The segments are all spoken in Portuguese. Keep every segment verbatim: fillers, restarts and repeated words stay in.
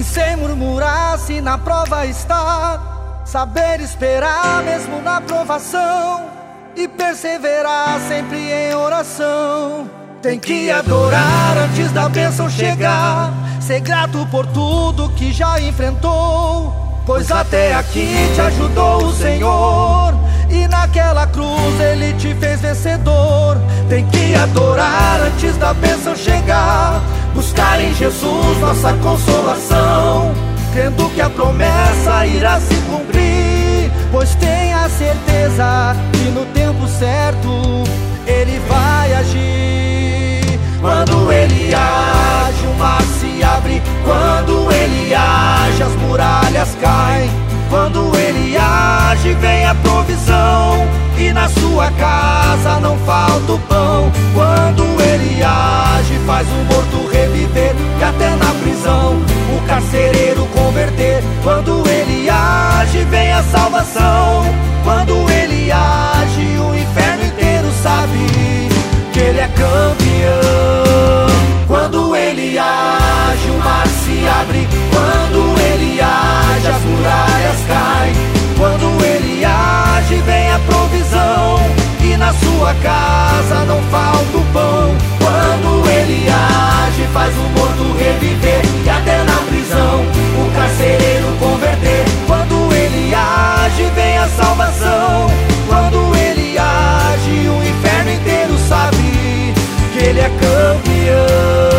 sem murmurar se na prova está, saber esperar mesmo na provação e perseverar sempre em oração. Tem que adorar antes da bênção chegar, ser grato por tudo que já enfrentou, pois até aqui te ajudou o Senhor, e naquela cruz Ele te fez vencedor. Tem que adorar antes da bênção chegar, buscar em Jesus nossa consolação, crendo que a promessa irá se cumprir, pois tenha certeza que no tempo certo Ele vai agir. Quando Ele age, o mar se abre. Quando Ele age, as muralhas caem. Quando Ele age, vem a provisão, e na sua casa não falta o pão. Quando Ele age, faz o morto reviver, e até na prisão o carcereiro converter. Quando Ele age, vem a salvação. Quando Ele age, o inferno inteiro sabe que Ele é campeão. Quando Ele age, o mar se abre. Quando Ele age, as muralhas caem. Quando Ele age, vem a provisão, e na sua casa não falta o pão. Quando Ele age, faz o morto reviver, e até na prisão o carcereiro converter. Quando Ele age, vem a salvação. Quando Ele age, o inferno inteiro sabe que Ele é campeão.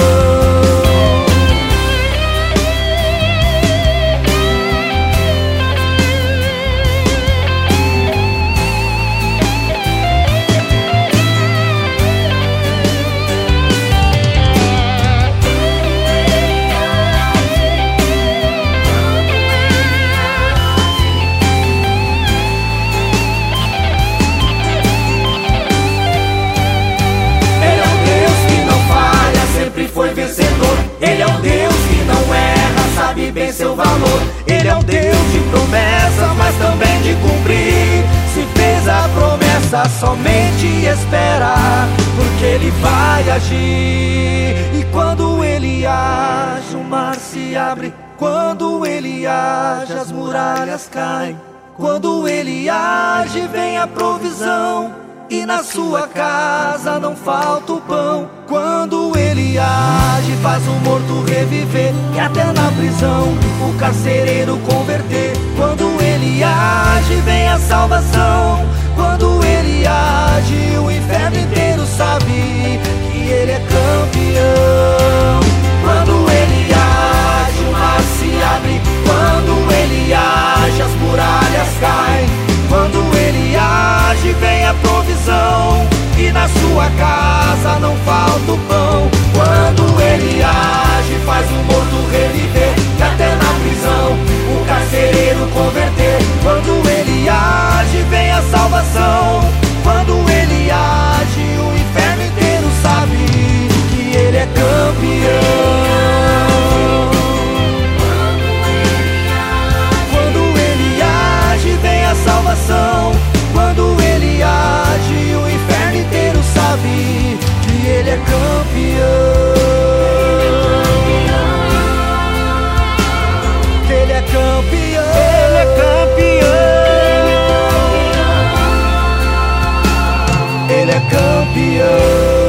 Ele é um Deus que não erra, sabe bem seu valor. Ele é um Deus de promessas, mas também de cumprir. Se fez a promessa, somente espera, porque Ele vai agir. E quando Ele age, o mar se abre. Quando Ele age, as muralhas caem. Quando Ele age, vem a provisão, e na sua casa não falta o pão. Quando Ele age, faz o morto reviver, e até na prisão o carcereiro converter. Quando Ele age, vem a salvação. Quando Ele age, o inferno inteiro sabe que Ele é campeão. Quando Ele age, o mar se abre. Quando Ele age, as muralhas caem. Quando Ele age, vem a provisão, e na sua casa não falta o pão. Quando Ele age, faz o morto reviver, e até na prisão o carcereiro converter. Quando Ele age, vem a salvação. Quando Ele age, o inferno inteiro sabe que Ele é campeão. Quando Ele age, vem a salvação. Quando Ele age, o inferno inteiro sabe que Ele é campeão. Que Ele é campeão. Ele é campeão. Ele é campeão.